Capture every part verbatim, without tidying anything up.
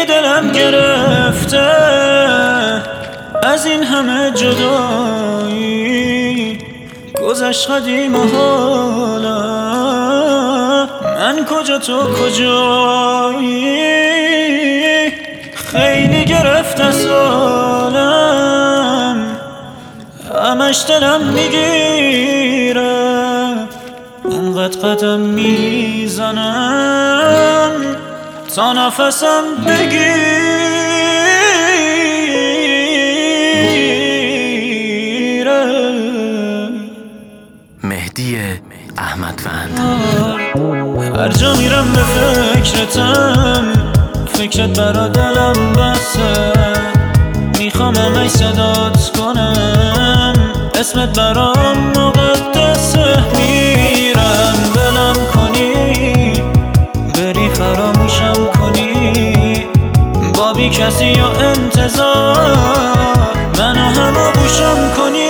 خیلی دلم گرفته از این همه جدایی، گذشت قدیم و حالا من کجا تو کجایی. خیلی گرفته سالم، همش دلم میگیره، انقدر قدم میزنم تا نفسم بگیره. مهدی احمدوند. هر جا میرم به فکرتم، فکرت برا دلم بسه، میخوام همه صدات کنم، اسمت برام مقدسه. میرم بلم کنی، بری فراموشم کنی، با بی کسی یا انتظار منو همه بوشم کنی.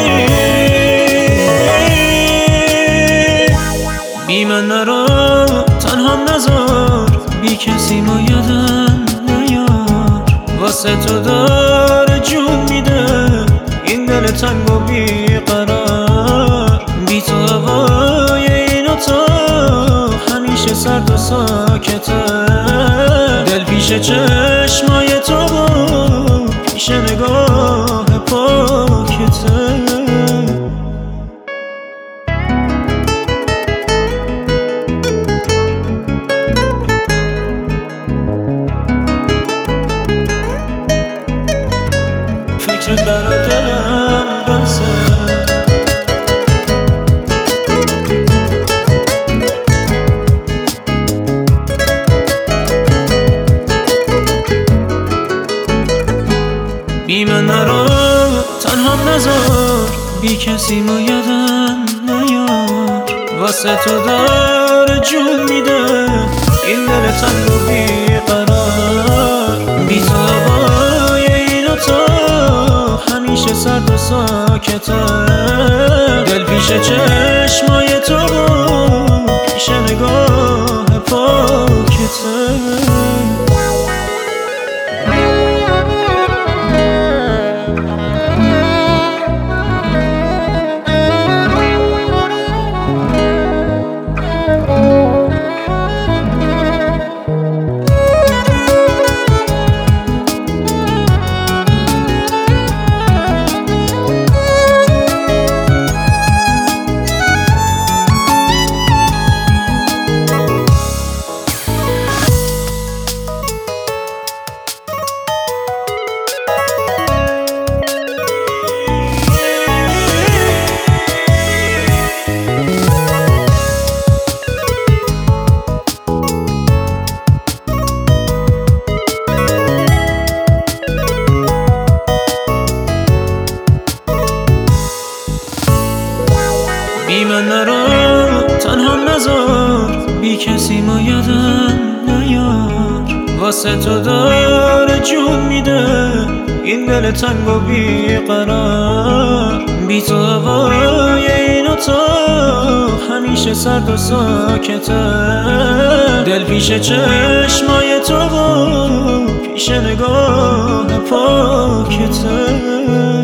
بی من نرو، تنها نذار، بی کسی ما یادم نیار، واسه تو داره جون میده این دل تنگ و بی قرار. بی تو هوای این اتاق همیشه سرد و ساکته، دل پیش چشمای تو و پیش نگاه پاکته. فکرت برا دلم بسه، بی من نرو، تنها نذار، بی کسی ما یادم نیار، واسه تو داره جون میده این دل تنگ و بی قرار. بی تو هوای این اتاق همیشه سرد و ساکته، دل پیش چشمای تو و پیش نگاه پاکته. بی من نرو، تنها نذار، بی کسی ما یادم نیار، واسه تو داره جون میده این دل تنگ و بی قرار. بی تو هوای این اتاق همیشه سرد و ساکته، دل پیش چشمای تو و پیش نگاه پاکته.